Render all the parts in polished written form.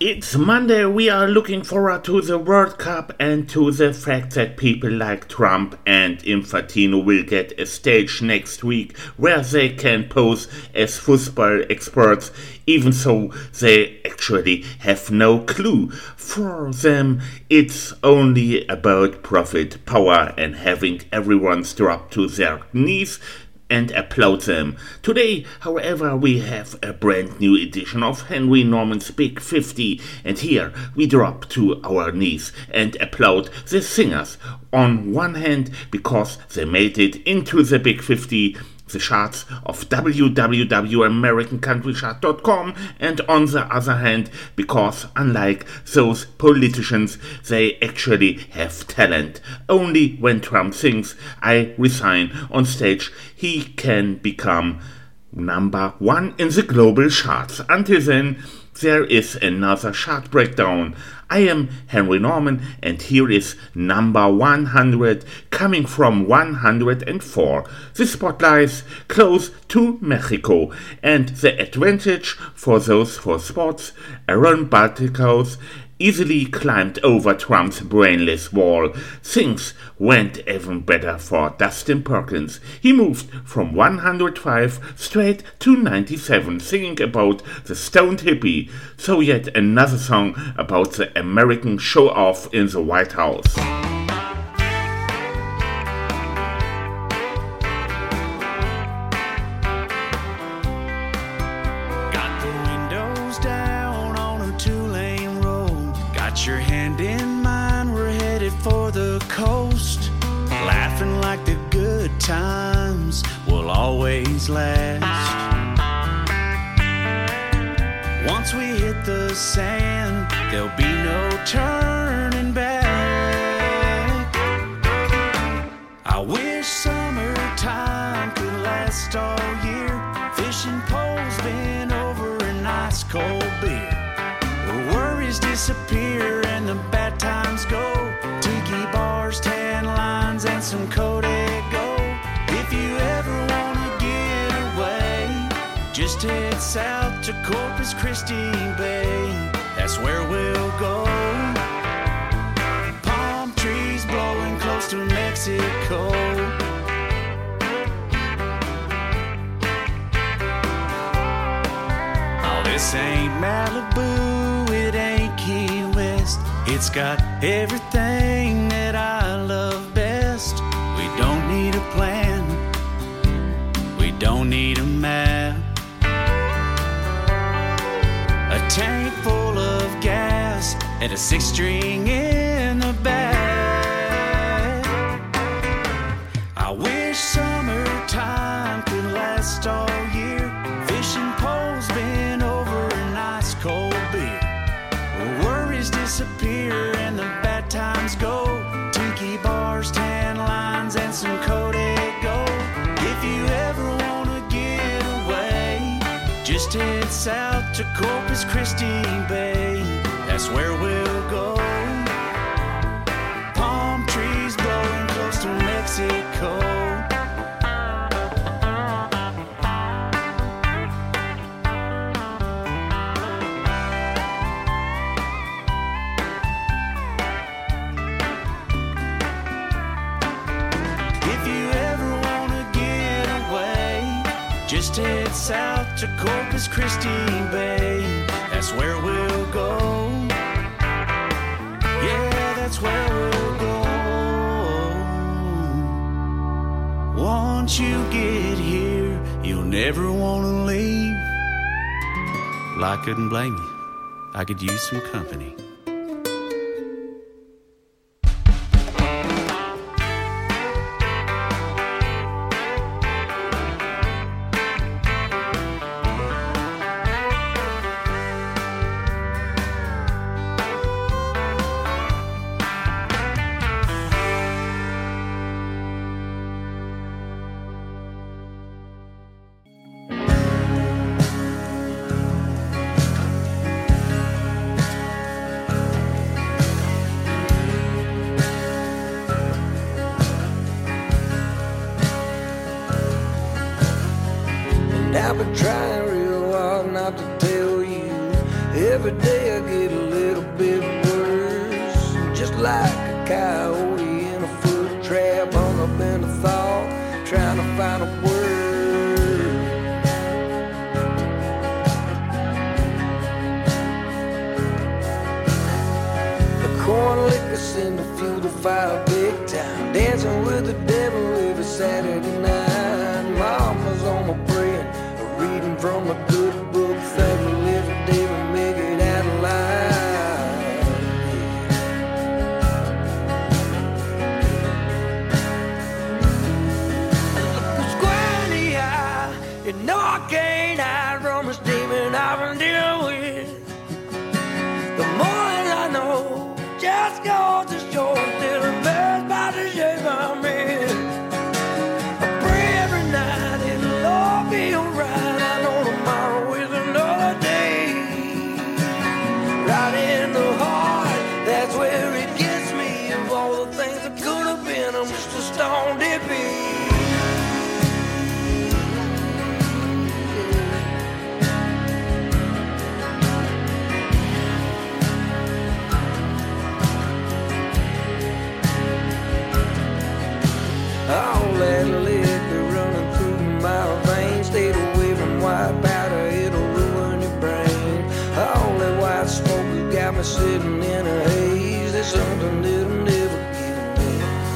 It's Monday. We are looking forward to the World Cup and to the fact that people like Trump and Infantino will get a stage next week where they can pose as football experts, even though they actually have no clue. For them, it's only about profit, power, and having everyone drop to their knees and applaud them. Today, however, we have a brand new edition of Henry Norman's Big 50, and here we drop to our knees and applaud the singers. On one hand, because they made it into the Big 50, the charts of www.americancountrychart.com, and on the other hand, because unlike those politicians, they actually have talent. Only when Trump sings "I resign" on stage, he can become number one in the global charts. Until then, there is another chart breakdown. I am Henry Norman, and here is number 100, coming from 104. The spot lies close to Mexico, and the advantage for those for sports, Aaron Baltikos easily climbed over Trump's brainless wall. Things went even better for Dustin Perkins. He moved from 105 straight to 97, singing about the stoned hippie. So yet another song about the American show-off in the White House. Your hand in mine, we're headed for the coast, laughing like the good times will always last. Once we hit the sand, there'll be no turning back. I wish summertime could last all year, fishing poles bent over an ice cold beer. Worries disappear and the bad times go. Tiki bars, tan lines, and some Código. If you ever wanna get away, just head south to Corpus Christi Bay. That's where we'll go. Palm trees blowing close to Mexico. Oh, this ain't Malibu, it ain't Key West. It's got everything that I love best. We don't need a plan, we don't need a map. A tank full of gas and a 6-string in the back. I wish summertime could last all year, fishing poles bent over an ice cold beer. Worries disappear and the bad times go. Tiki bars, tan lines, and some Código. If you ever wanna get away, just head south to Corpus Christi Bay. That's where we'll go. Palm trees blowing close to Mexico. Just head south to Corpus Christi Bay. That's where we'll go. Yeah, that's where we'll go. Once you get here, you'll never want to leave. Well, I couldn't blame you. I could use some company. Corn liquor send the fuel to fire big time. Dancing with the devil every Saturday night. Mama's on my praying, reading from a good book. Thank you, live a day to make it out alive. Look square in the eye, you know I can't hide from this demon I've been dealing with. The more that I know, just goes to show till embarrassed by the shape I'm in. I pray every night it'll all be alright. I know tomorrow is another day. Right in the heart, that's where it gets me. Of all the things that could have been, I'm just a stone dippy. All that liquor running through my veins. Stayed away from white powder, it'll ruin your brain. All that white smoke has got me sitting in a haze. There's something that'll never give me.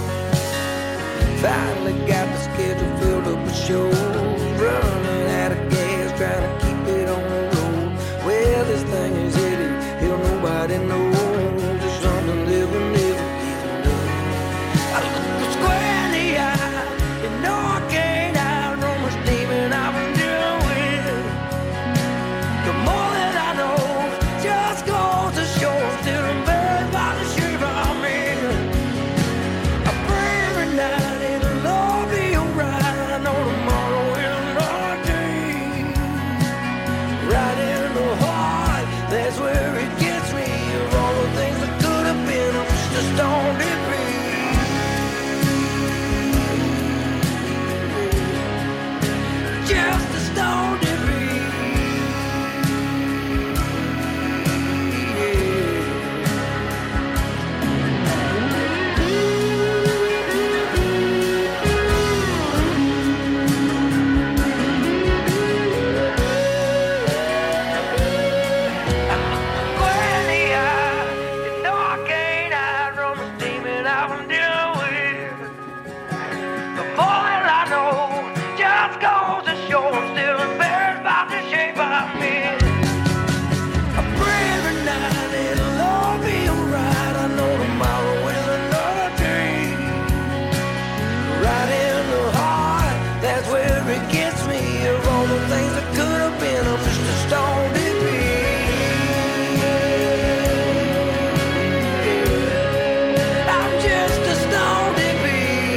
Finally got the schedule filled up with shows. Running out of gas, trying to keep it on the road. Where this thing is headed, hell nobody knows. There's something that'll never give me. I look square in the eye, you know I can't hide from this demon I've been dealing with. The more that I know, just goes to show I'm still embarrassed by the shape I'm in. I pray every night it'll all be alright. I know tomorrow is another day. Right in the heart, that's where it gets me. Of all the things that could have been, I'm just a stone dippy. Just a stone dippy. Square in the eye, you know I can't hide from this demon I've been dealing with. The more that I know, just goes to show I'm still embarrassed by the shape I'm in. I pray every night it'll all be alright. I know tomorrow is another day. Right in the heart, that's where it gets me. Of all the things that could have been, I'm just a stone dippy. I'm just a stone dippy.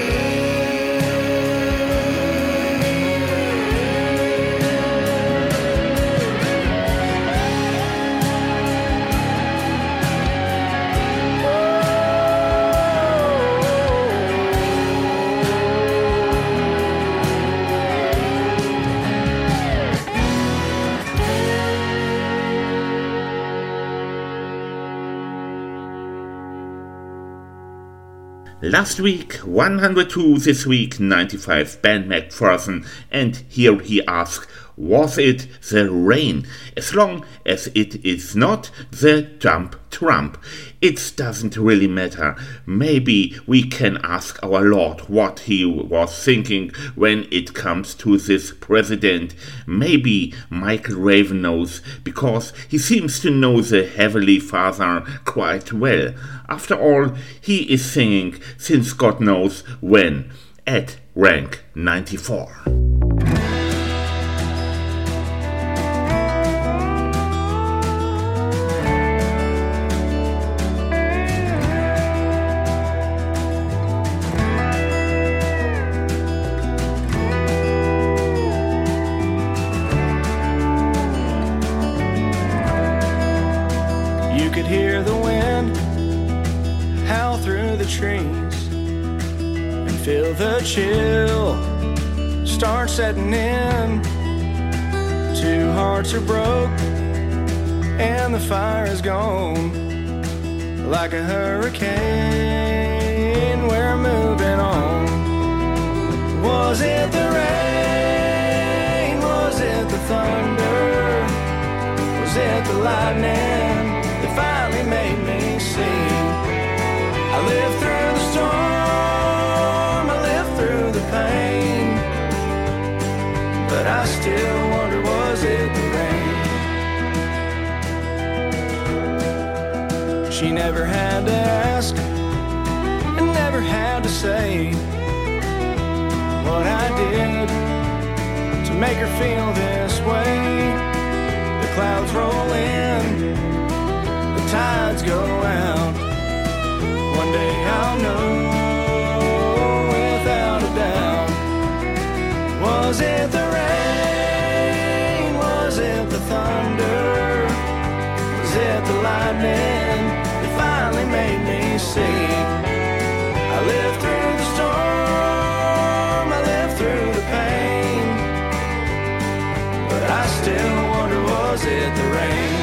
Last week 102, this week 95, Ben McPherson, and here he asks, was it the rain? As long as it is not the Trump, it doesn't really matter. Maybe we can ask our Lord what he was thinking when it comes to this president. Maybe Michael Raven knows, because he seems to know the Heavenly Father quite well. After all, he is singing since God knows when, at rank 94. You could hear the wind howl through the trees and feel the chill start setting in. Two hearts are broke and the fire is gone. Like a hurricane, we're moving on. Was it the rain? Was it the thunder? Was it the lightning that finally made me see still wonder, was it the rain? She never had to ask and never had to say what I did to make her feel this way. The clouds roll in, the tides go out. One day I'll know without a doubt. Was it the rain? Was it the thunder? Was it the lightning that finally made me see? I lived through the storm, I lived through the pain, but I still wonder, was it the rain?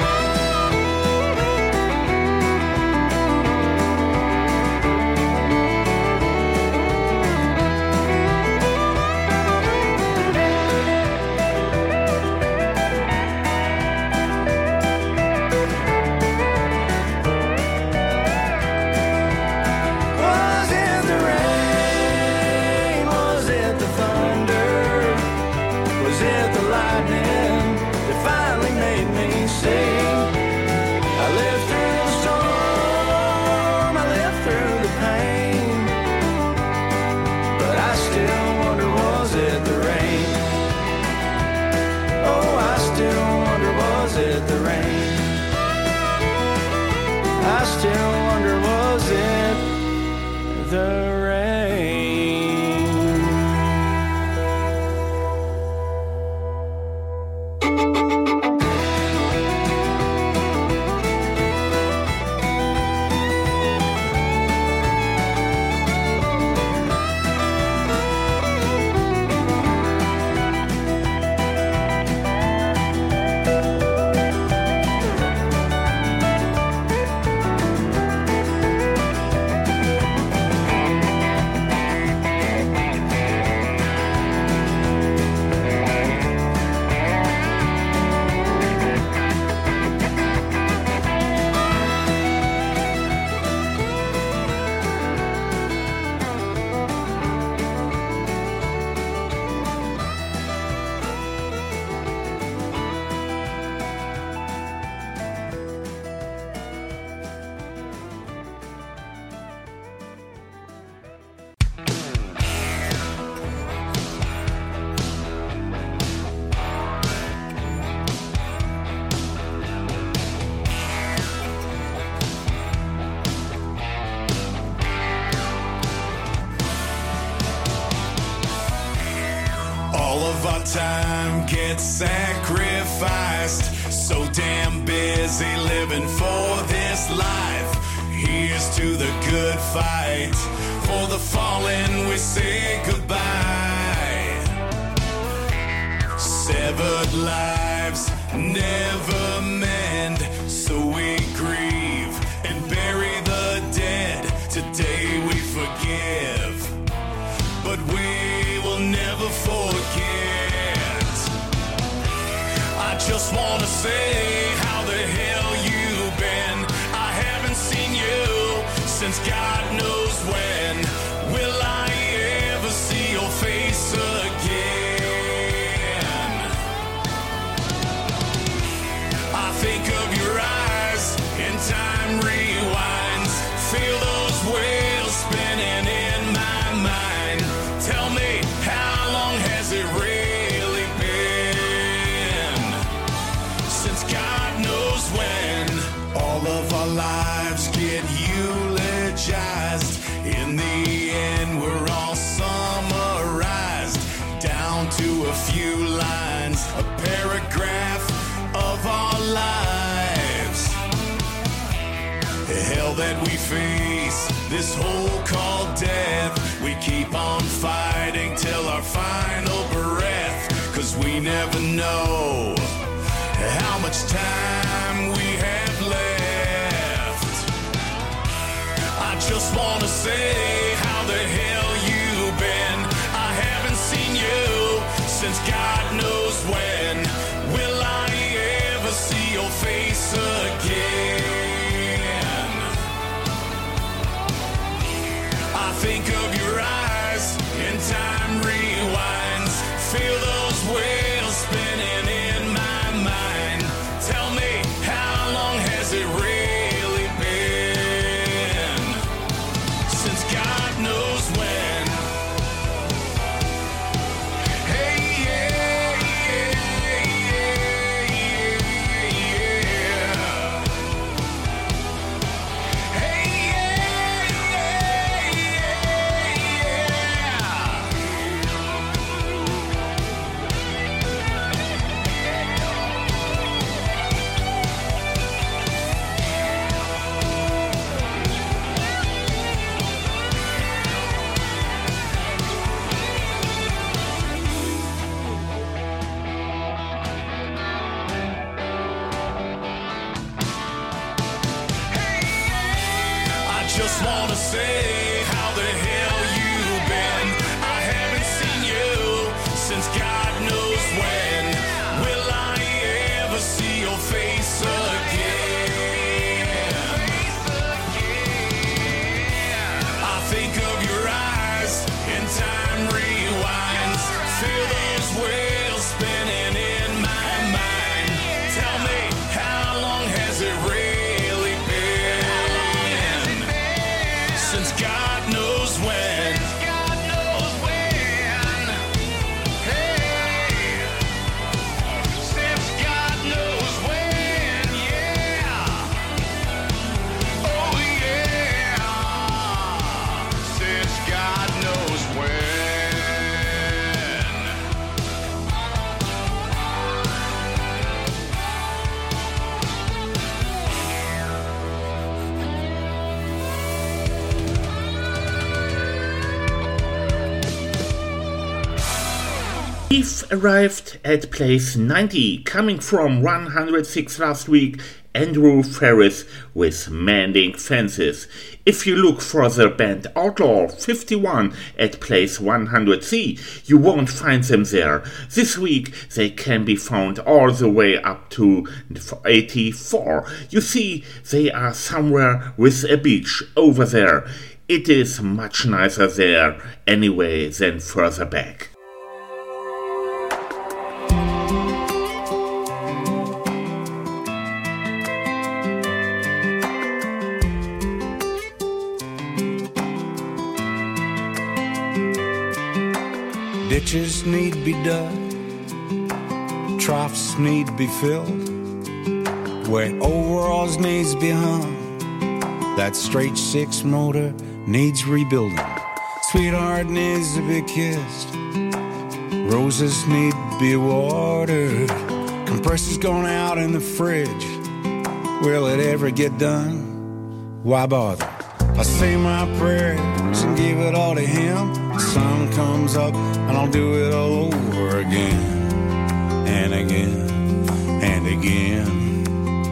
I still wonder, was it the rain? Time gets sacrificed. So damn busy living for this life. Here's to the good fight. For the fallen we say goodbye. Severed lives never mend, so we grieve and bury the dead. Today we forgive, but we will never forget. I just wanna say, how the hell you been? I haven't seen you since God knows when. Will I ever see your face again? I think of your eyes and time rewinds. Feel those wheels spinning in my mind. Tell me, how long has it really been since God knows when? All of our lives get eulogized. In the end, we're all summarized down to a few lines, a paragraph of our lives. The hell that we face, this hole called death. We keep on fighting till our final breath, 'cause we never know how much time we have left. I just wanna say, how the hell you been? I haven't seen you since God knows when. Will I ever see your face again? I think of your eyes and time rewinds. Feel those waves Just wanna say how the hell you been. I haven't seen you since God knows when. Will I ever see your face again? I think of your eyes and time rewinds. Feel those wheels spinning in my mind. Tell me, how long has it really been? Since God knows when. God knows when. Hey. Since God knows when. Yeah. Oh yeah. Since God knows when. Keith arrived at place 90, coming from 106 last week. Andrew Ferris with Mending Fences. If you look for the band Outlaw 51 at place 100C, you won't find them there. This week they can be found all the way up to 84. You see, they are somewhere with a beach over there. It is much nicer there anyway than further back. Ditches need to be dug, troughs need to be filled, where overalls needs to be hung, that straight six motor needs rebuilding, sweetheart needs to be kissed, roses need to be watered, compressor's gone out in the fridge, will it ever get done? Why bother? I say my prayers and give it all to him. The sun comes up and I'll do it all over again and again and again.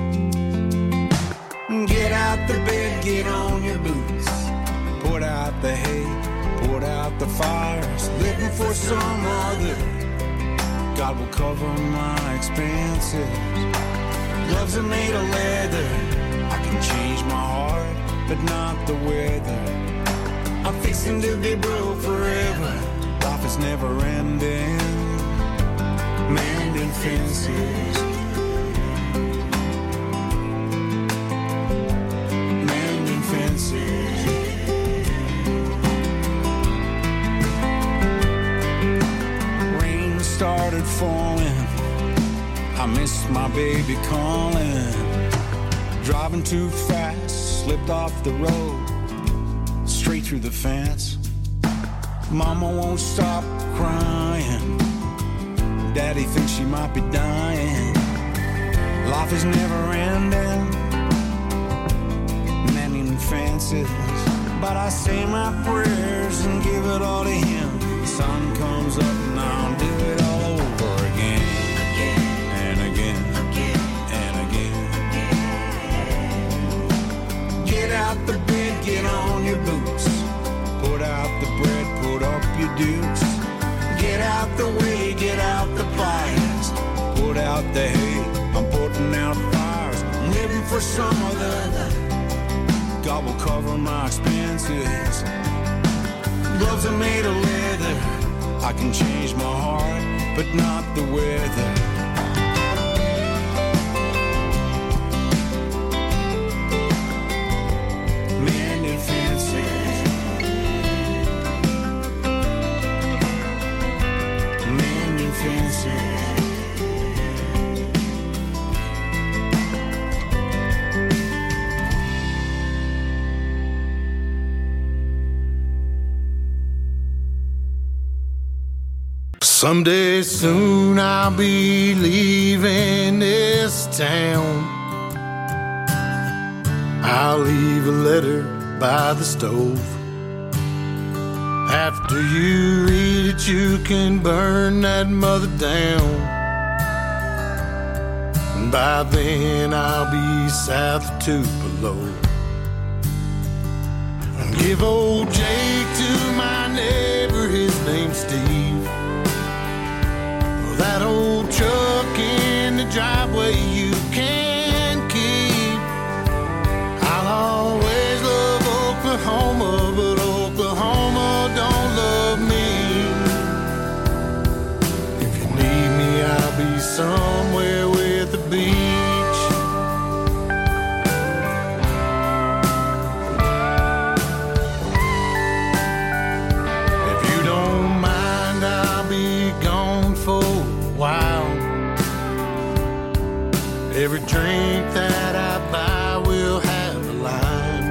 Get out the bed, get on your boots, put out the hay, put out the fires, living for some other. God will cover my expenses. Gloves are made of leather. I can change my heart, but not the weather. I'm fixing to be broke forever. Life is never ending. Mending fences. Mending fences. Rain started falling. I missed my baby calling. Driving too fast, slipped off the road. Straight through the fence. Mama won't stop crying. Daddy thinks she might be dying. Life is never ending. Mending fences. But I say my prayers and give it all to him. The sun comes up and I'll do it all over again. And again. And again. Get out the bed, get on your boots. Put out the bread, put up your dukes. Get out the way, get out the pliers. Put out the hay, I'm putting out fires. I'm living for some other. God will cover my expenses. Gloves are made of leather. I can change my heart, but not the weather. Mending fences. Mending fences. Someday soon I'll be leaving this town. I'll leave a letter by the stove. After you read it, you can burn that mother down. And by then I'll be south of Tupelo. Give old Jake to my neighbor, his name's Steve. That old truck in the driveway you can keep. I'll always love Oklahoma, but Oklahoma don't love me. If you need me, I'll be somewhere with the beach. If you don't mind, I'll be gone for a while. Every drink that I buy will have a line.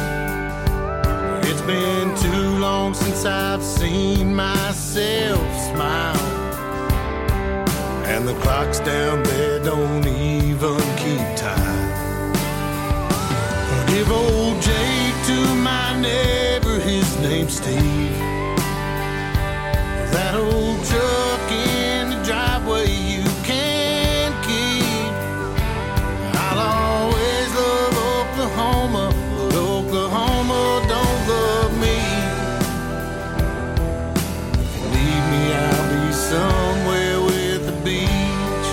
It's been too long since I've seen myself smile, and the clocks down there don't even keep time. Give old Jake to my neighbor, his name's Steve. That old truck in the driveway you can keep. I'll always love Oklahoma, but Oklahoma don't love me. If you need me, I'll be somewhere with the beach.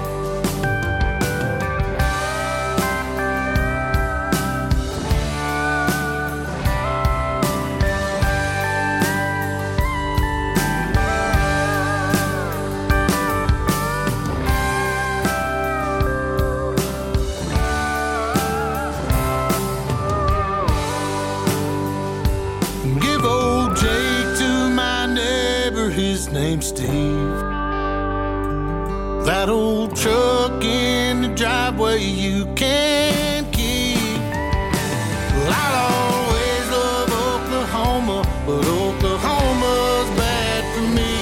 Give old Jake to my neighbor, his name's Steve. That old truck in the driveway you can keep. Well, I'll always love Oklahoma, but Oklahoma's bad for me.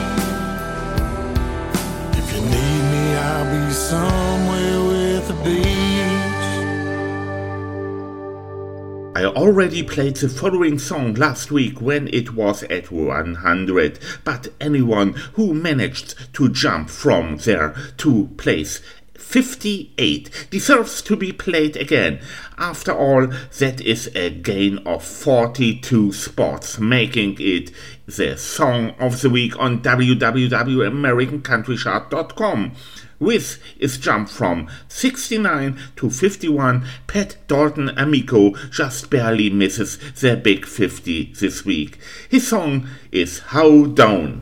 If you need me, I'll be somewhere with the beach. I already played the following song last week when it was at 100, but anyone who managed to jump from there to place 58 deserves to be played again. After all, that is a gain of 42 spots, making it the Song of the Week on www.americancountrychart.com. With its jump from 69 to 51, Pat Dalton Amico just barely misses the big 50 this week. His song is How Down.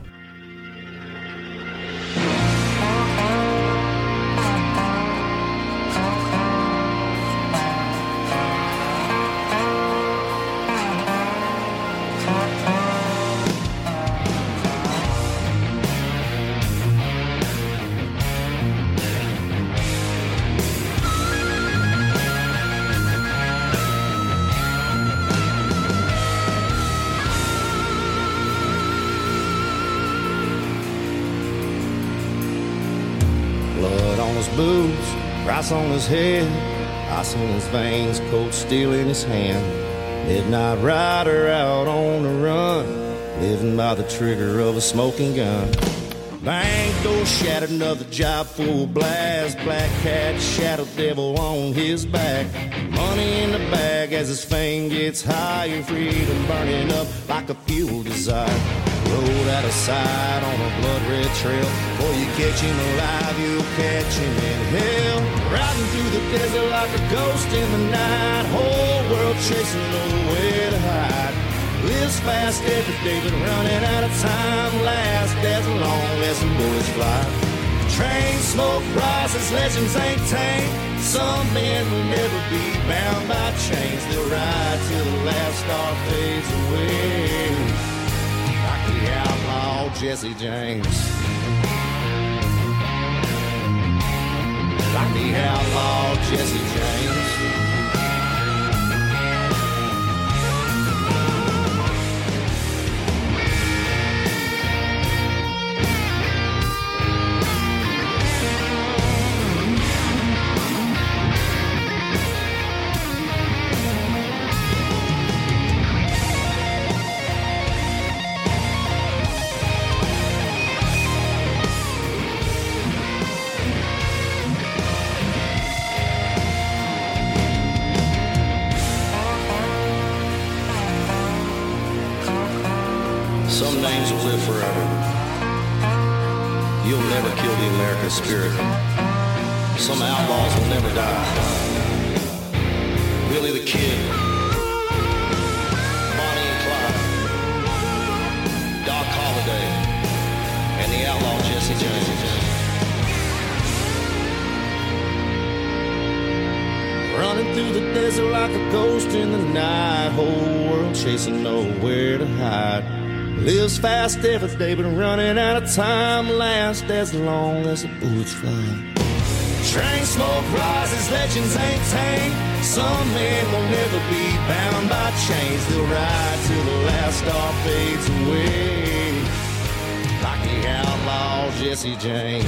Boots, price on his head, ice in his veins, cold steel in his hand. Midnight rider out on the run, living by the trigger of a smoking gun. Bank door shattered, another job full blast. Black cat, shadow devil on his back. Money in the bag as his fame gets higher. Freedom burning up like a fuel desire. Road out of sight on a blood-red trail. Before you catch him alive, you'll catch him in hell. Riding through the desert like a ghost in the night. Whole world chasing, nowhere to hide. Lives fast every day, but running out of time. Last as long as some bullets fly. Train smoke rises, legends ain't tame. Some men will never be bound by chains. They'll ride till the last star fades away. Like the outlaw Jesse James. Like the outlaw Jesse James. Some names will live forever. You'll never kill the American spirit. Some outlaws will never die. Billy the Kid, Bonnie and Clyde, Doc Holliday, and the outlaw Jesse James. Running through the desert like a ghost in the night, whole world chasing nowhere to hide. Lives fast every day, but running out of time lasts as long as the bullets fly. Train smoke rises, legends ain't tame. Some men will never be bound by chains. They'll ride till the last star fades away, like the outlaw Jesse James.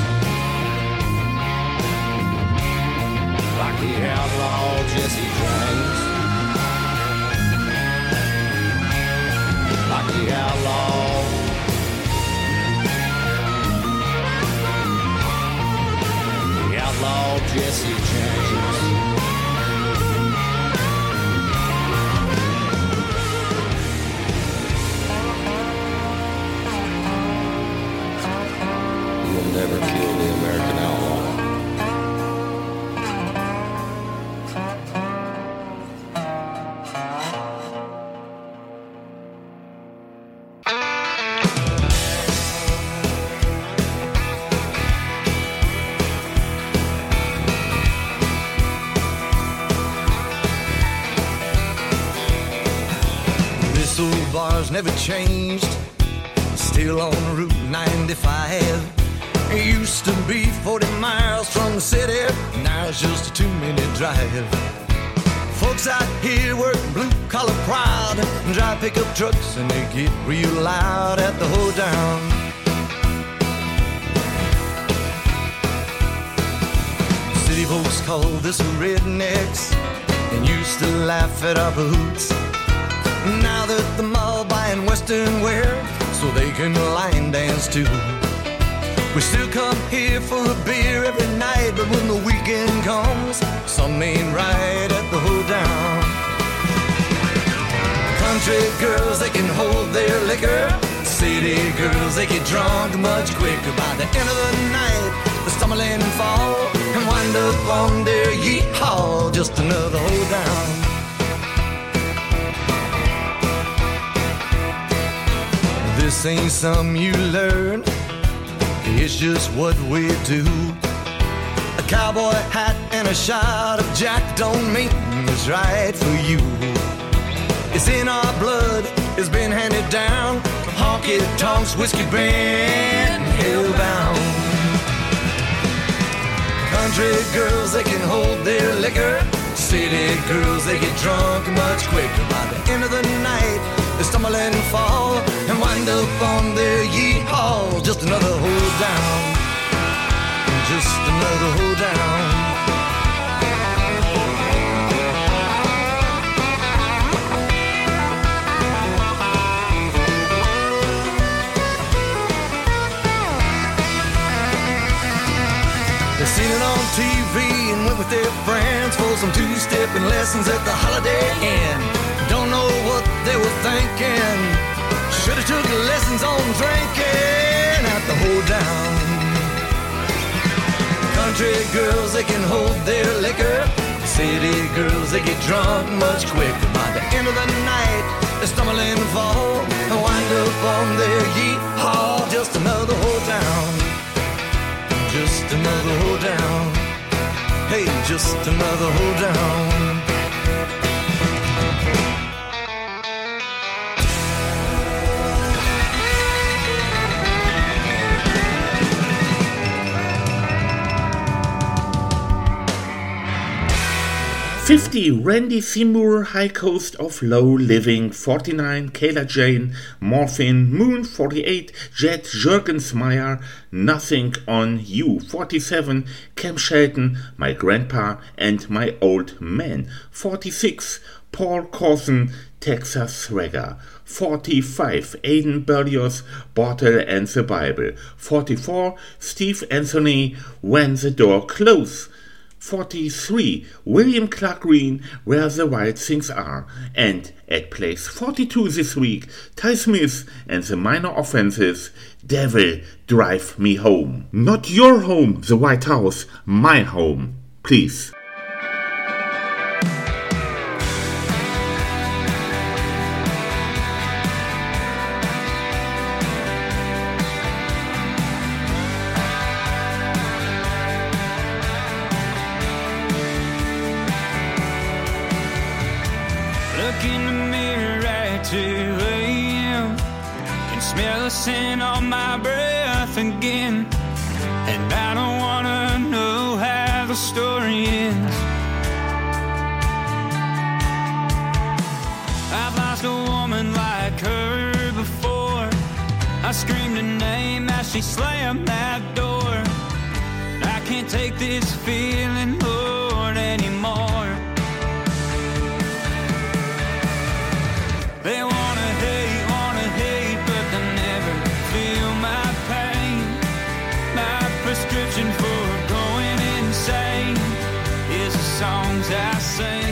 Like the outlaw Jesse James. Like the outlaw. The outlaw Jesse James. You'll never kill the American outlaw. Never changed, still on Route 95. It used to be 40 miles from the city, now it's just a 2-minute drive. Folks out here work blue-collar proud, drive pickup trucks and they get real loud at the hoedown. City folks call this rednecks and used to laugh at our boots. Now that the mob buying Western wear so they can line dance too. We still come here for a beer every night, but when the weekend comes, some ain't right at the hoedown. Country girls, they can hold their liquor. City girls, they get drunk much quicker. By the end of the night, they stumble and fall and wind up on their yeehaw, just another hoedown. This ain't something you learn, it's just what we do. A cowboy hat and a shot of Jack don't mean it's right for you. It's in our blood, it's been handed down. Honky tonks, whiskey brand, hellbound. Country girls, they can hold their liquor. City girls, they get drunk much quicker. By the end of the night, they stumble and fall and wind up on their yeehaw. Just another hoedown. Just another hoedown. They seen it on TV and went with their friends for some two-stepping lessons at the Holiday Inn. Don't know what they were thinking. Should've took lessons on drinking at the hoedown. Country girls, they can hold their liquor. City girls, they get drunk much quicker. By the end of the night, they stumble and fall and wind up on their yeehaw. Just another hoedown. Just another hoedown. Hey, just another hoedown. $50 Randy Seymour, High Cost of Low Living. 49 Kayla Jane, Morphine. Moon. 48 Jet Jurgensmeyer, Nothing on You. 47 Cam Shelton, My Grandpa and My Old Man. 46 Paul Corson, Texas Swagger. 45 Aidan Berlioz, Bottle and the Bible. 44 Steve Anthony, When the Door Closes. 43, William Clark Green, Where the Wild Things Are. And at place 42 this week, Ty Smith and the Minor Offenses, Devil Drive Me Home. Not your home, the White House, my home. Please. Look in the mirror at 2 a.m. Can smell the scent on my breath again. And I don't wanna know how the story ends. I've lost a woman like her before. I screamed her name as she slammed that door. I can't take this feeling, Lord, anymore. They wanna hate, but they never feel my pain. My prescription for going insane is the songs I sing.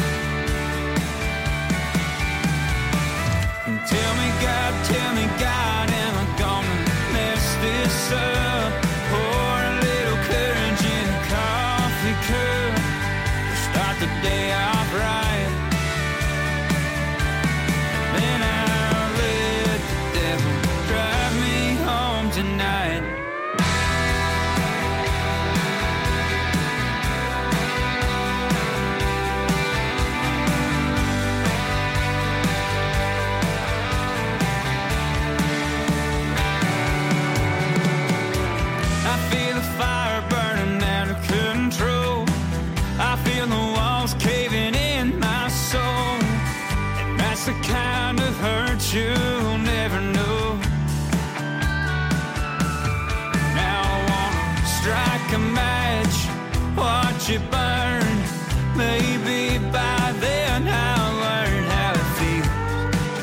And tell me God, am I gonna mess this up? Pour a little courage in a coffee cup to start the day off right. Then I'll let the devil drive me home tonight. I feel the fire burning out of control. I feel the walls caving in my soul. And that's the kind of hurt you'll never know. Now I wanna strike a match, watch it burn. Maybe by then I'll learn how it feels to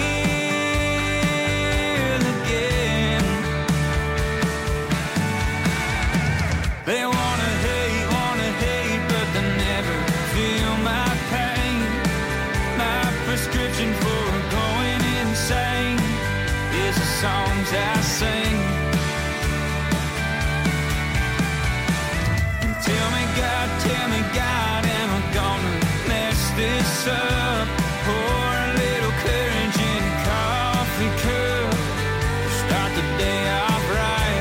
feel again. They wanna hate, but they never feel my pain. My prescription for going insane is the songs I sing. And tell me God, am I gonna mess this up? Pour a little courage in a coffee cup to start the day off right.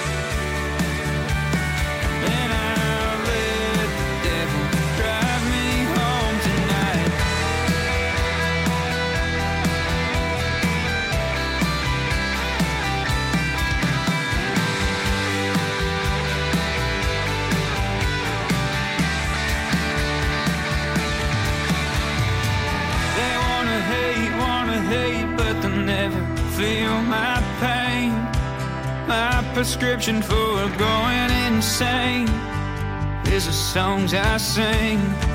Then I'll let the devil drive me home tonight. They wanna hate, but they never feel my pain. My prescription for going insane is the songs I sing.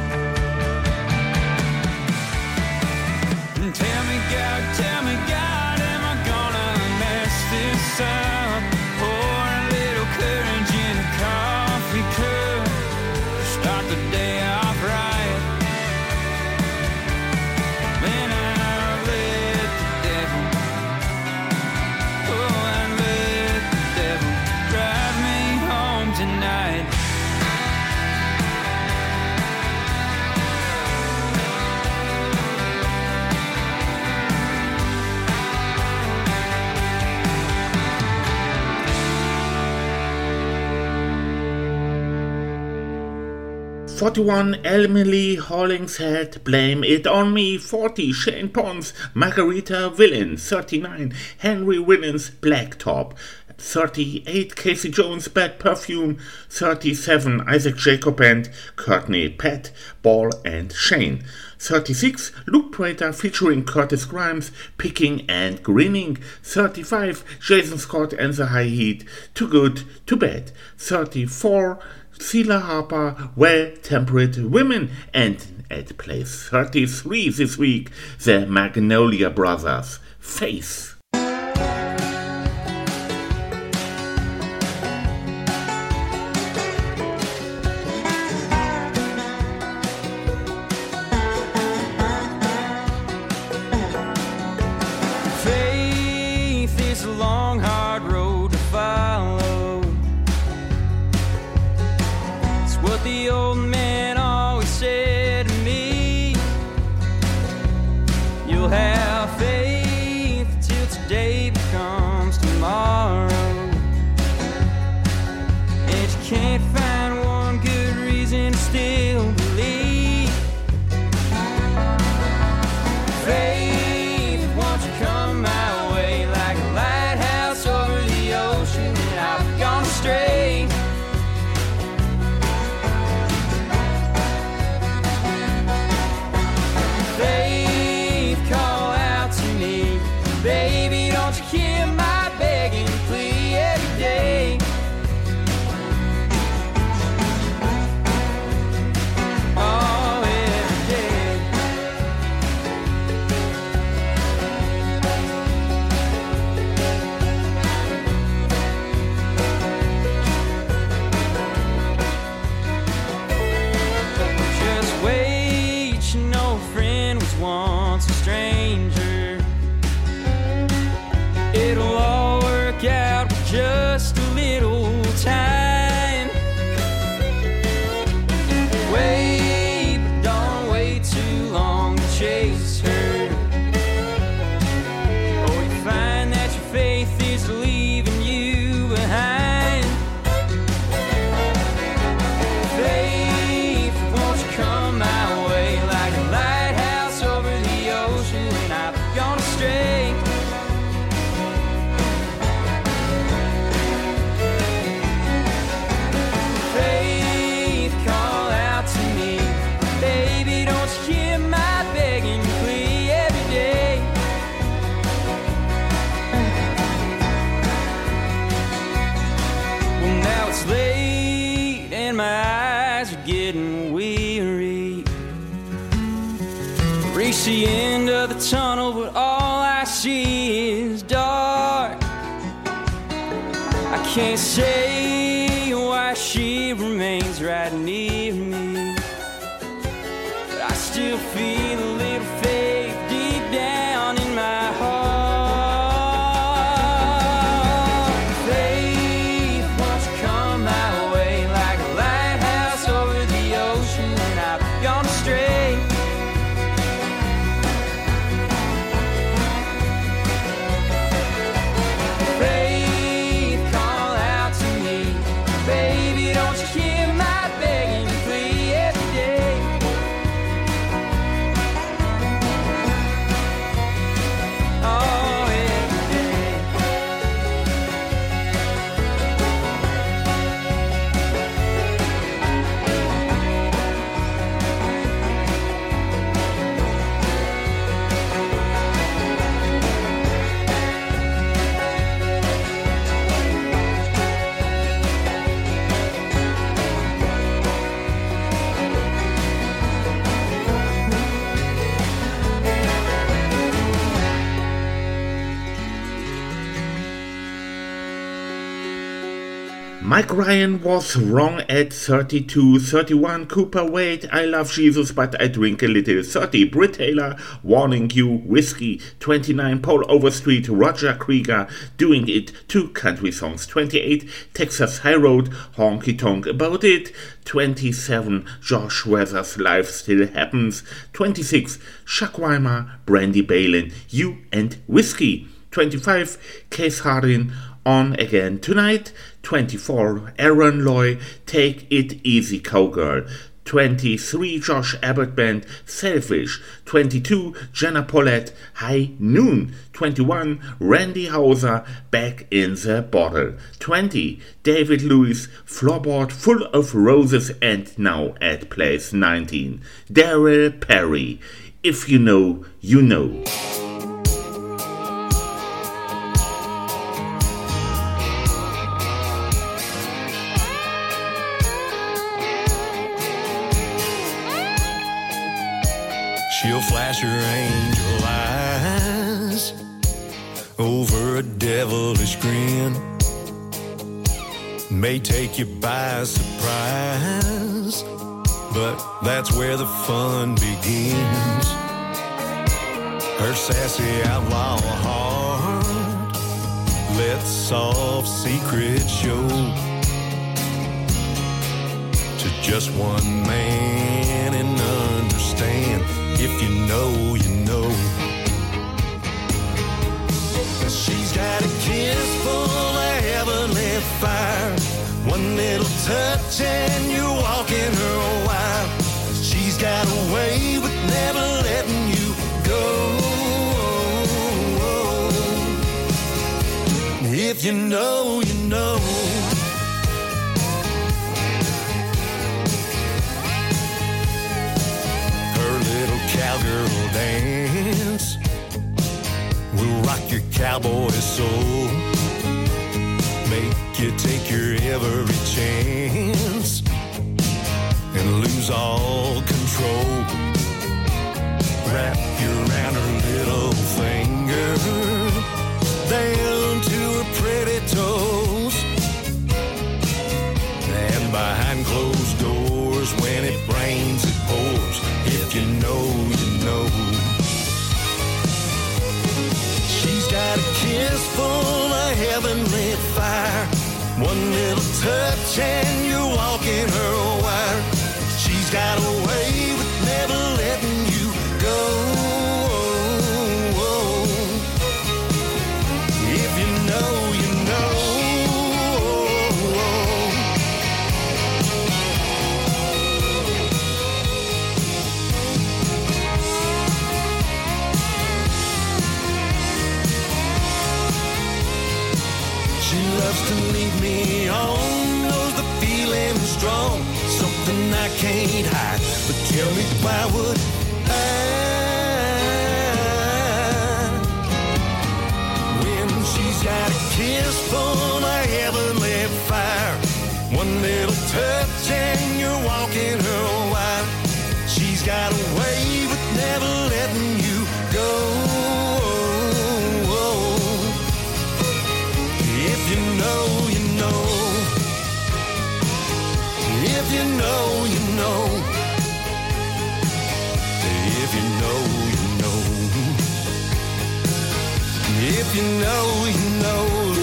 And tell me God, am I gonna mess this up? Pour a little courage in a coffee cup to start the day off right. Then I'll let the devil, I'll let the devil drive me home tonight. "41, Emily Hollingshead, Blame It On Me. 40, Shane Pons, Margarita Villain. 39, Henry Willens, Blacktop. 38, Casey Jones, Bad Perfume. 37, Isaac Jacob and Courtney Pat, Ball and Shane. 36, Luke Prater featuring Curtis Grimes, Picking and Grinning. 35, Jason Scott and the High Heat, Too Good to Bad. 34, Sheila Harper, Well-Temperate Women. And at place 33 this week, the Magnolia Brothers, Faith. still have faith till today becomes tomorrow. And you can't find one good reason to still believe. Faith, won't you come my way like a lighthouse over the ocean when I've gone astray. Faith, call out to me, baby, don't you hear my begging plea every day. Oh, every day. Just wait, you know a friend was once a stranger. It'll all work out with just a little time. Wait, but don't wait too long to chase her. Or you find that your faith is leaving you behind. Faith, won't you come my way like a lighthouse over the ocean when I've gone astray. Faith, call out to me, baby, don't you hear my begging plea every day. Well, now it's late and my eyes are getting weary. Reach the end of the tunnel, but all I see is dark. I can't say why she remains right near me, but I still feel a little faith deep down in my heart. Faith, won't you come my way like a lighthouse over the ocean when I've gone astray. Faith, call out to me, baby, don't you hear my begging plea every day. Oh, every day. Mike Ryan was wrong at 32. 31, Cooper Wade, I love Jesus but I drink a little. 30, Britt Taylor, Warning You, Whiskey. 29, Paul Overstreet, Roger Krieger, Doing It, 2 country songs. 28, Texas High Road, Honky Tonk About It. 27, Josh Weathers, Life Still Happens. 26, Chuck Weimer, Brandy Balin, You and Whiskey. 25, Case Hardin, On Again Tonight. 24, Aaron Loy, Take It Easy Cowgirl. 23, Josh Abbott Band, Selfish. 22, Jenna Paulette, High Noon. 21, Randy Hauser, Back in the Bottle. 20, David Lewis, Floorboard Full of Roses. And now at place 19, Daryl Perry, If You Know, You Know. She'll flash her angel eyes over a devilish grin. May take you by surprise, but that's where the fun begins. Her sassy outlaw heart lets soft secrets show to just one man and understand. If you know, you know. touch and you're walking her a while. She's got a way with never letting you go. If you know, you know. Her little cowgirl dance will rock your cowboy soul, make you take your every chance and lose all control. Wrap you around her little finger, down to her pretty toes, and behind closed doors, when it rains it pours. If you know, you know. She's got a kiss full of heavenly fire, one little touch and you're walking her a wire. She's got a way with never letting you go. If you know, you know. She loves to lead me on, knows the feeling is strong, something I can't hide. But tell me, why would I? When she's got a kiss full of heavenly fire, one little touch and you're walking her a while. She's got a way with never letting you go. If you know, you know. If you know, you know. If you know, you know. If you know, you know.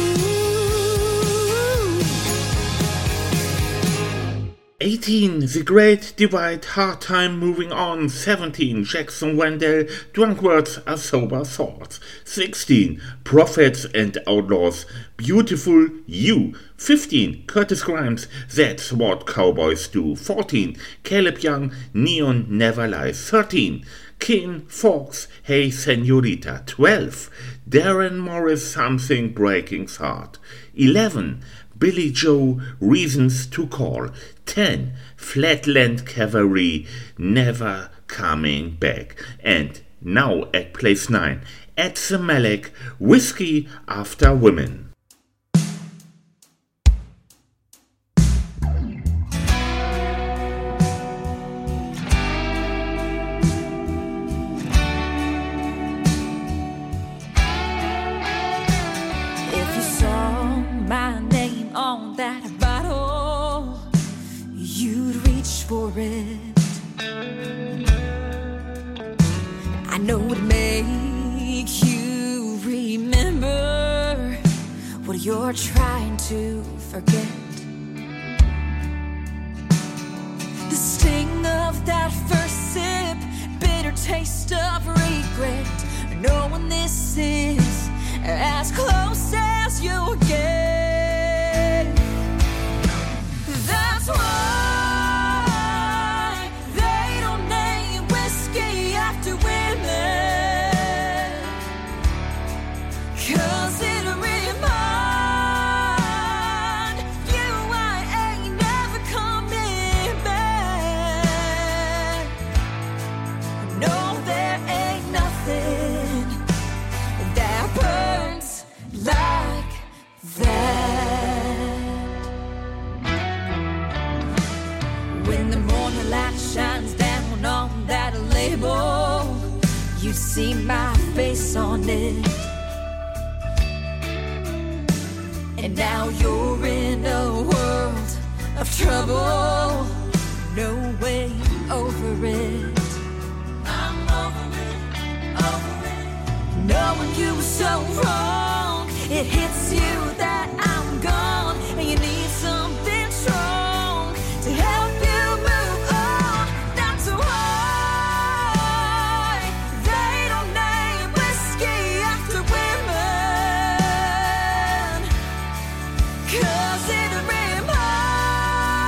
18, The Great Divide, Hard Time Moving On. 17, Jackson Wendell, Drunk Words Are Sober Thoughts. 16, Prophets and Outlaws, Beautiful You. 15, Curtis Grimes, That's What Cowboys Do. 14, Caleb Young, Neon Never Lies. 13, King Fox, Hey Senorita. 12, Darren Morris, Something Breaking's Heart. 11, Billy Joe, Reasons to Call. 10, Flatland Cavalry, Never Coming Back. And now at place 9, At the Malek, Whiskey After Women. If you saw my name on that bottle, you'd reach for it. I know it'd make you remember what you're trying to forget. The sting of that first sip, bitter taste of regret, knowing this is as close as you'll get. That's why they don't name whiskey after women, 'cause it remind you I ain't never coming back. No, there ain't nothing that burns like that. When the morning light shines down on that label, you see my face on it. And now you're in a world of trouble, no way over it. I'm over it, over it. Knowing you were so wrong, it hits you that I'm gone, and you need something strong to help you move on. That's why they don't name whiskey after women, 'cause it reminds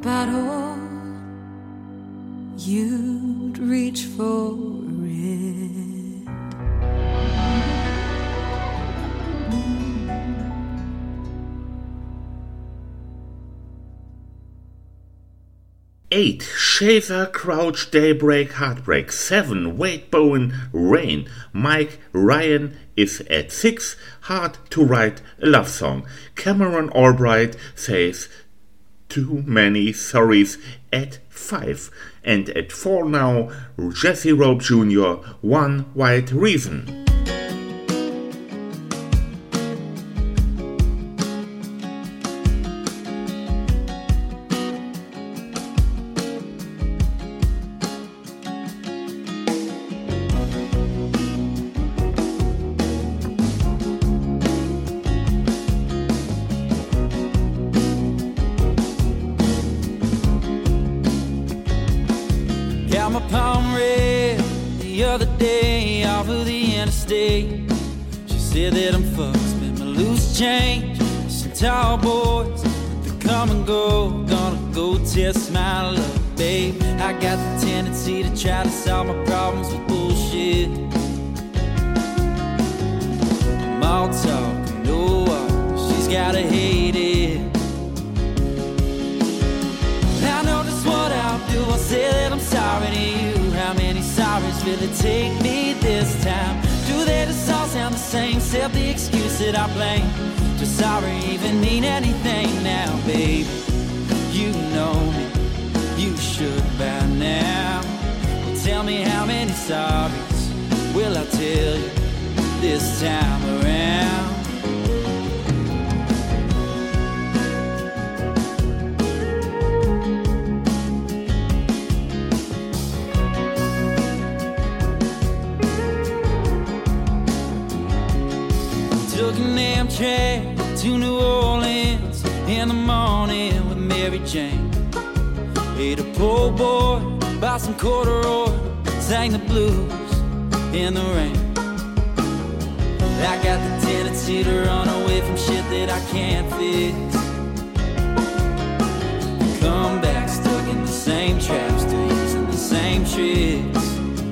about all you'd reach for it. Eight, Shazer, Crouch, Daybreak, Heartbreak. 7, Wade Bowen, Rain. Mike Ryan is at 6, Hard to Write a Love Song. Cameron Albright says Too Many Sorries at 5. And at 4 now, Jesse Rope Jr., One White Reason. Got my palm read the other day off of the interstate. She said that I'm fucked, spent my loose change. Some tall boys, they come and go. Gonna go test my luck, babe. I got the tendency to try to solve my problems with bullshit. I'm all talk, no walk, she's gotta hate it. I know just what I'll do, I'll say that I'm sorry to you. How many sorries will it take me this time? Do they just all sound the same, except the excuse that I blame? Does sorry even mean anything now, baby? You know me, you should by now. Well, tell me how many sorries will I tell you this time around? Took an Amtrak to New Orleans in the morning with Mary Jane. Ate a po' boy, bought some corduroy, sang the blues in the rain. I got the tendency to run away from shit that I can't fix. Come back stuck in the same traps, still using the same tricks.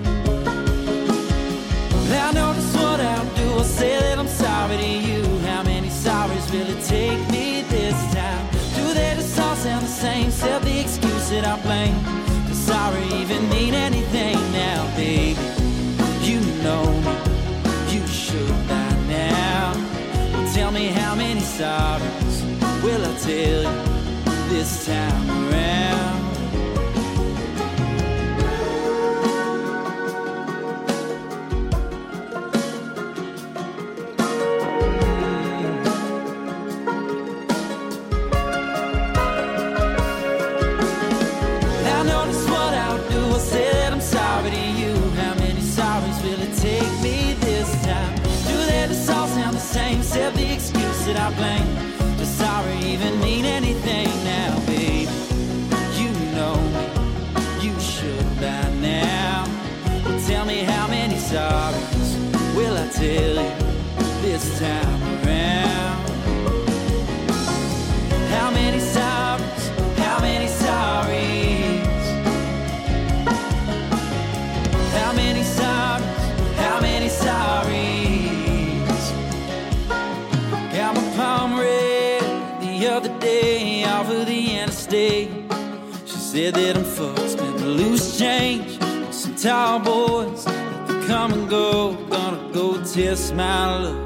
I know just what I'll do, I'll say that I'm sorry to you. How many sorries will it take me this time? Do they just all sound the same, except the excuse that I blame? Does sorry even mean anything now, baby? You know me, you should by now. Well, tell me how many sorries will I tell you this time around? Except the excuse that I blame. Does sorry even mean anything now, baby? You know me, you should by now. Well, tell me how many sorries will I tell you this time around? How many sorries, how many sorries? How many sorries, how many sorries? Got my palm read the other day off of the interstate. She said that I'm fucked, spent my loose change. Some tall boys, let them come and go. Gonna go test my luck.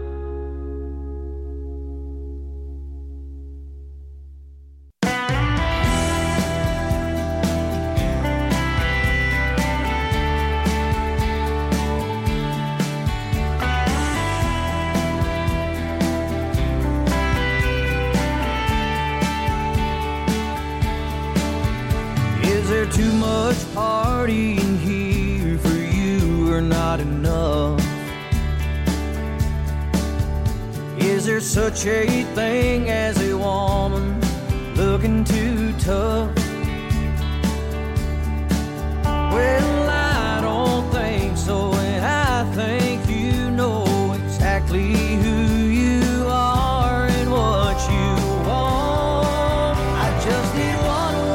Too much partying here for you or not enough? Is there such a thing as a woman looking too tough? Well, I don't think so, and I think you know exactly who you are and what you want. I just need one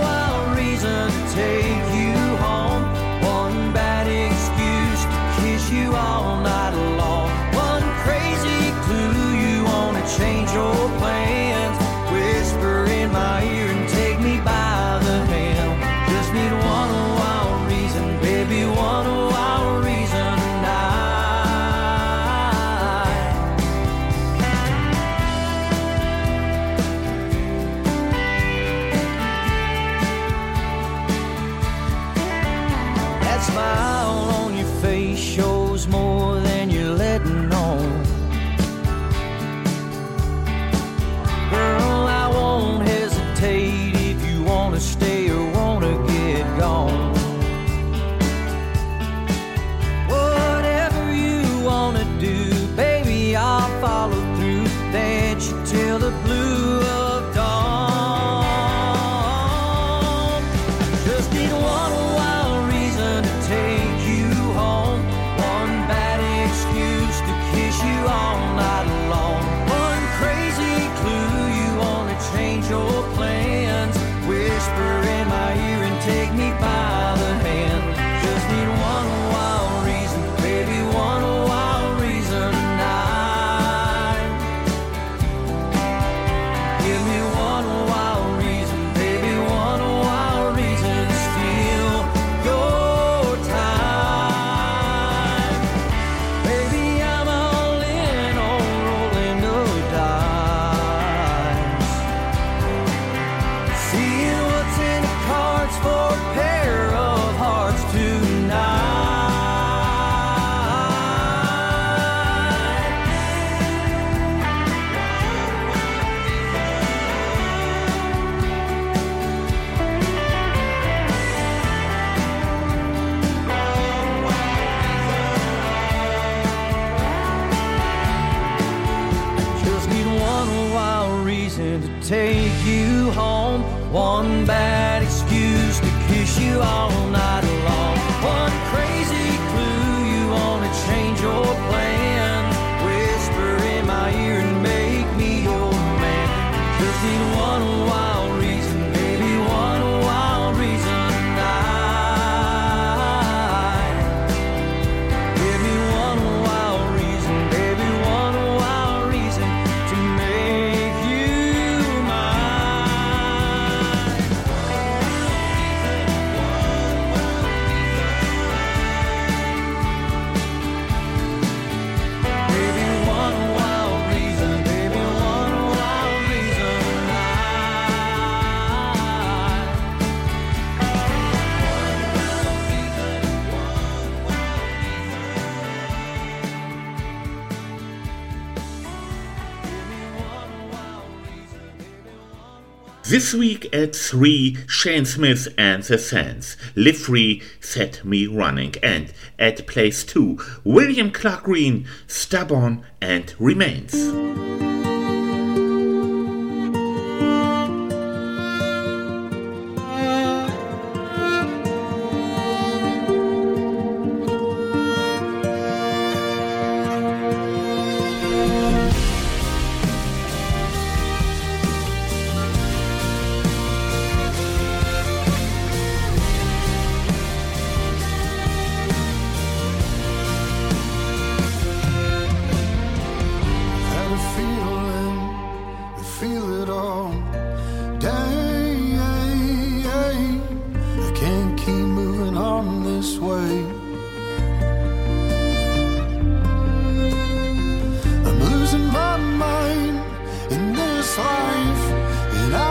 something to take you home. One bad excuse to kiss you all night long. One crazy clue you want to change your plan. Whisper in my ear and make me your man. Just need one wild reason, baby, one wild reason. Give me one wild reason, baby, one wild reason to make you mine. Baby, one wild reason, baby, one wild reason. This week at 3, Shane Smith and the Sands, Live Free, Set Me Running, and at place 2, William Clark Green, Stubborn and Remains. Had a feeling, I feel it all day. I can't keep moving on this way. I'm losing my mind in this life, and I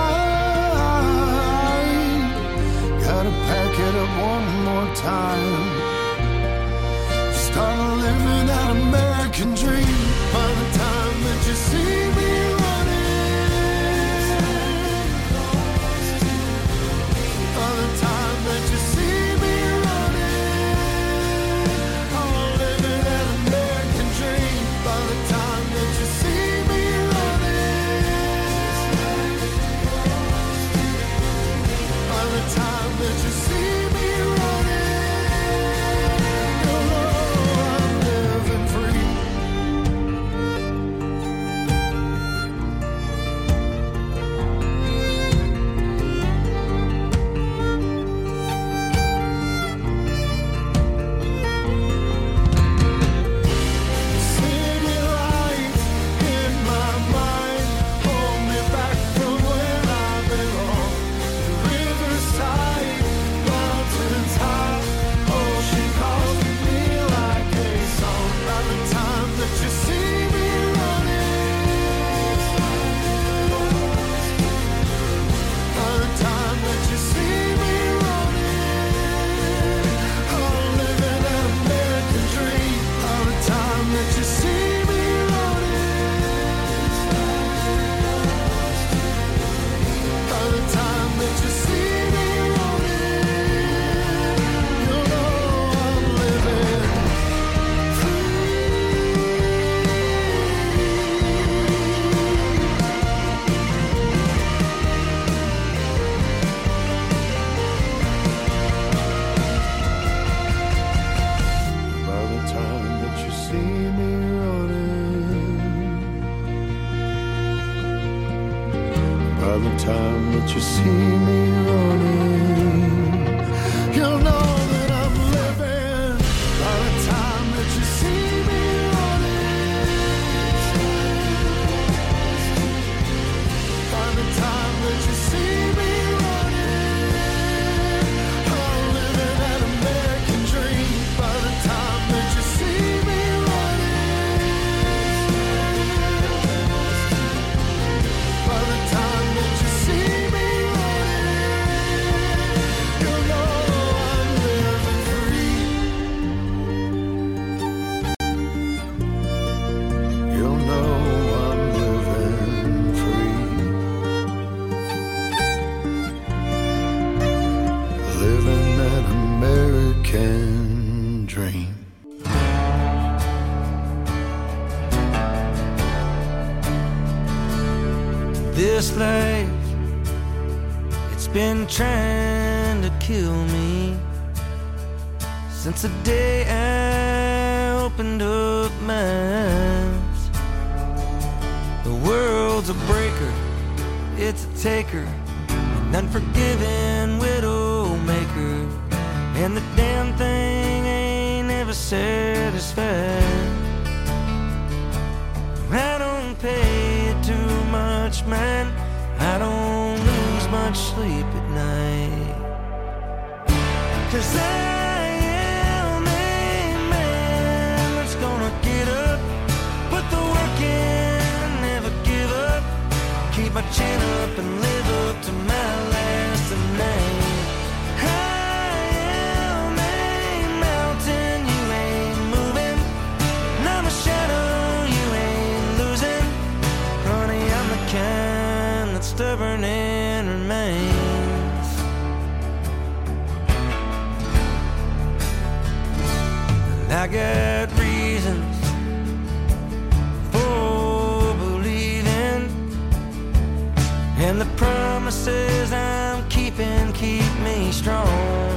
gotta pack it up one more time. Start living that American dream. By the time that you see me running, by the time that you see me running, I'm living that American dream. By the time that you see me running, by the time that you see me running, you'll know I'm living free. City lights in my mind hold me back from where I belong. The riverside, mountains high, ocean calls me like a song. By the time that you see me running, by the time that you see me running, I'm living an American dream. By the time that you see me running, by the time that you see me running, you'll know I'm living by the time that you see me running, by the time that you see me running, you'll know that I'm living. By the time that you see me running, by the time that you see me running, I'm living an American dream. By the time that you see me running, by the time that you see me running, This life, it's been trying to kill me since the day I opened up my eyes. The world's a breaker, it's a taker, an unforgiving widow maker, and the damn thing ain't ever satisfied. I don't pay it too much mind, I don't lose much sleep at night, 'cause I am a man that's gonna get up, put the work in, never give up, keep my chin up and live up to my last name. Stubborn and remains. And I got reasons for believing, and the promises I'm keeping keep me strong.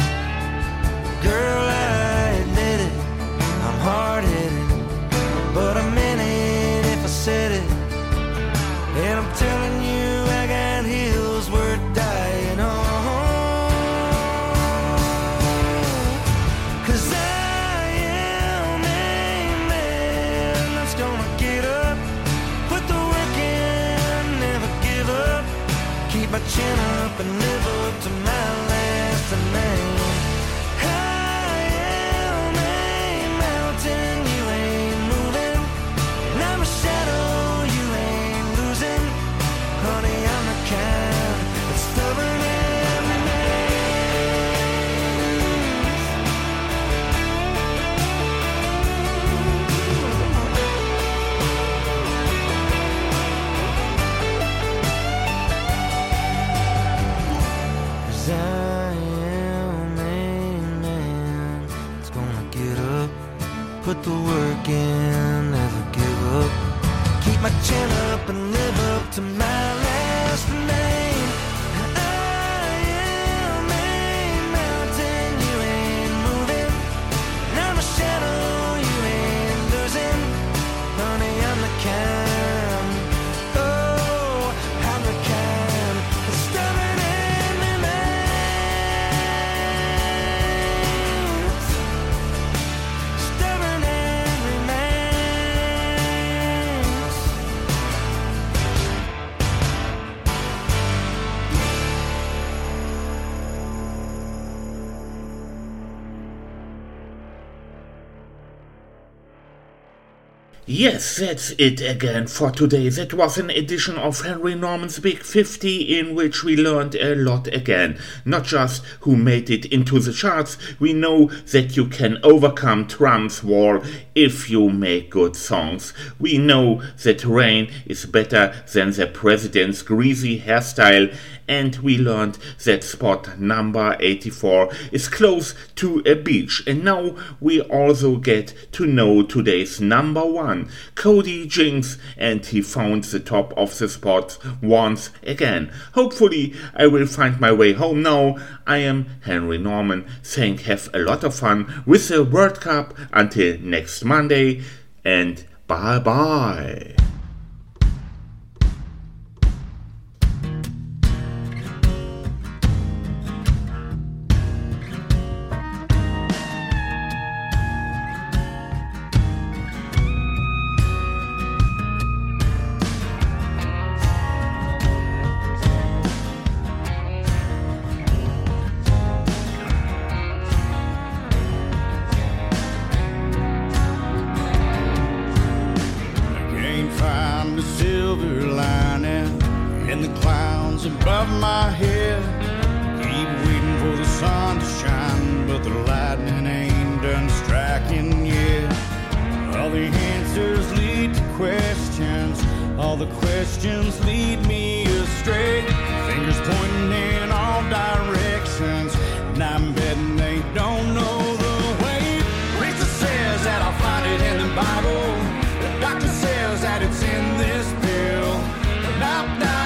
Girl, I admit it, I'm hard-headed, but I meant it if I said it. And I'm telling you, I got hills worth dying on, 'cause I am a man that's gonna get up, put the work in, never give up, keep my chin up and live up to my last name. I am a mountain, you ain't moving, and I'm a shadow. Honey, I'm the kind that's stubborn and Cause I am a man that's gonna get up, put the work in, never give up, keep my chin up and live up to my last name. I am a mountain, you ain't moving, and I'm a shadow, you ain't losing. Honey, I'm the kind, oh, I'm the kind that's stubborn and remains. Stubborn and remains. Yes, that's it again for today. That was an edition of Henry Norman's Big 50 in which we learned a lot again. Not just who made it into the charts, we know that you can overcome Trump's wall if you make good songs. We know that rain is better than the president's greasy hairstyle, and we learned that spot number 84 is close to a beach. And now we also get to know today's number 1, Cody Jinks, and he found the top of the spots once again. Hopefully I will find my way home now. I am Henry Norman saying have a lot of fun with the World Cup until next Monday, and bye bye. Above my head, keep waiting for the sun to shine, but the lightning ain't done striking yet. All the answers lead to questions, all the questions lead me astray. Fingers pointing in all directions, and I'm betting they don't know the way. Lisa says that I'll find it in the Bible, the doctor says that it's in this pill. Knock, knock.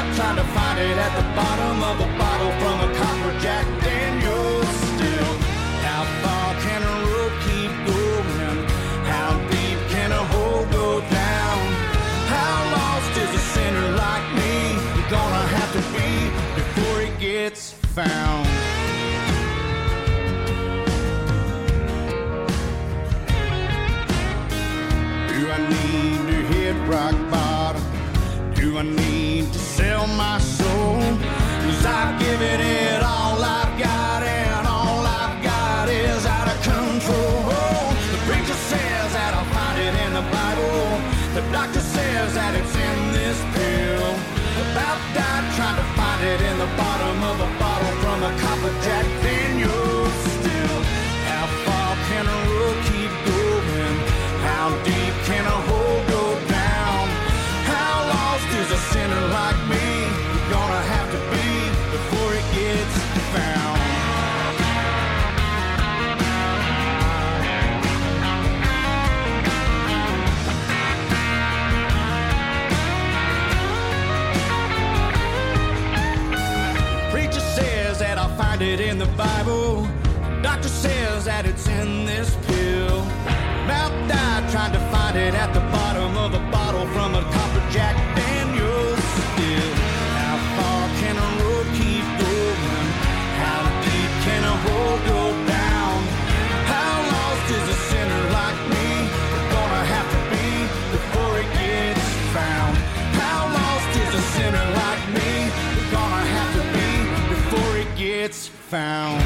found. Do I need to hit rock bottom? Do I need to sell my soul? 'Cause I've given it all I've got, and all I've got is out of control. The preacher says that I'll find it in the Bible. The doctor says that it's in this pill. About died trying to find it in the bottom of a bottle from a copper Jack Daniels. Still, how far can a road keep going? How deep can a hole go down? How lost is a sinner like me gonna have to be before it gets found? Preacher says that I'll find it in the Bible. Doctor says that it's in this pill. About died trying to find it at the bottom of a bottle from a copper Jack Daniels. Still, how far can a road keep going? How deep can a hole go down? How lost is a sinner like me gonna have to be before it gets found? How lost is a sinner like me gonna have to be before it gets found?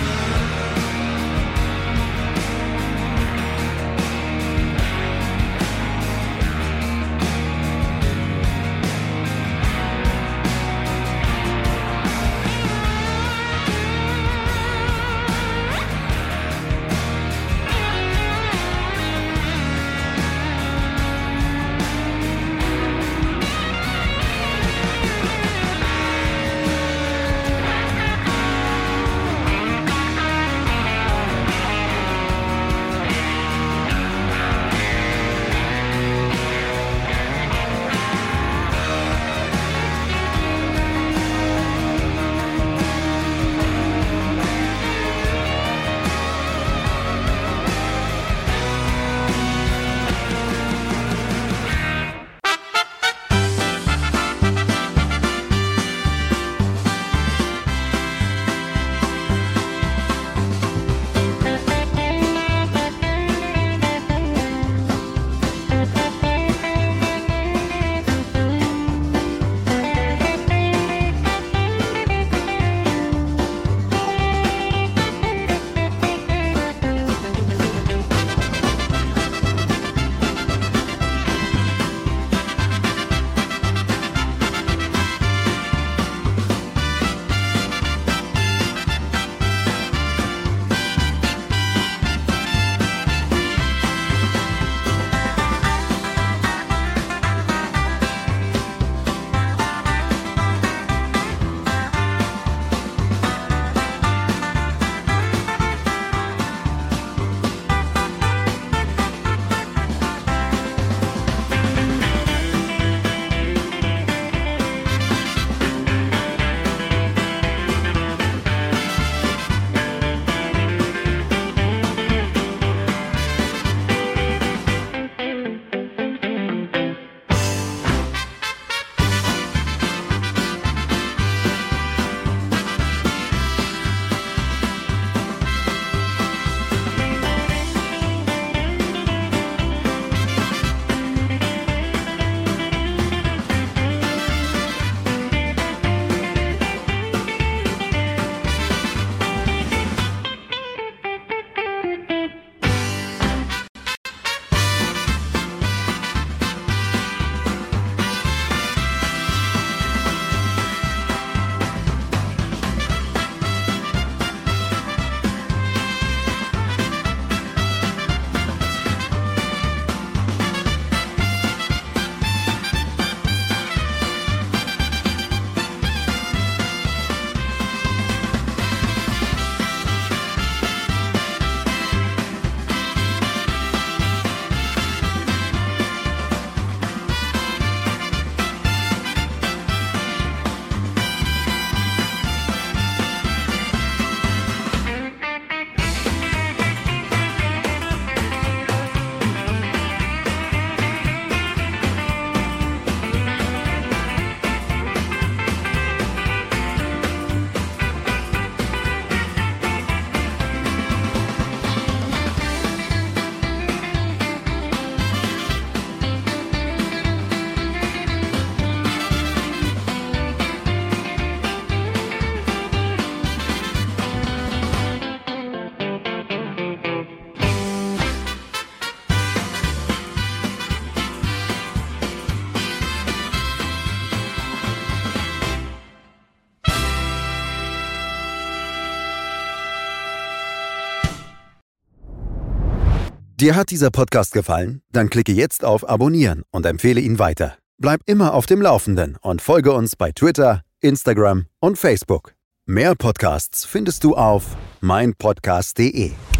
Dir hat dieser Podcast gefallen? Dann klicke jetzt auf Abonnieren und empfehle ihn weiter. Bleib immer auf dem Laufenden und folge uns bei Twitter, Instagram und Facebook. Mehr Podcasts findest du auf meinpodcast.de.